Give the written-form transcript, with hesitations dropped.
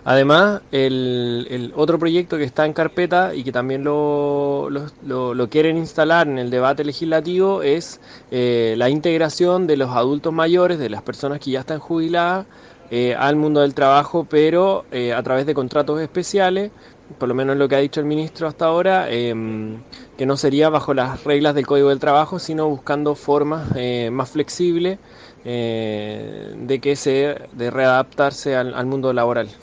Además, el otro proyecto que está en carpeta y que también lo quieren instalar en el debate legislativo es la integración de los adultos mayores, de las personas que ya están jubiladas, al mundo del trabajo, pero a través de contratos especiales, por lo menos lo que ha dicho el ministro hasta ahora, que no sería bajo las reglas del Código del Trabajo, sino buscando formas más flexibles de readaptarse al mundo laboral.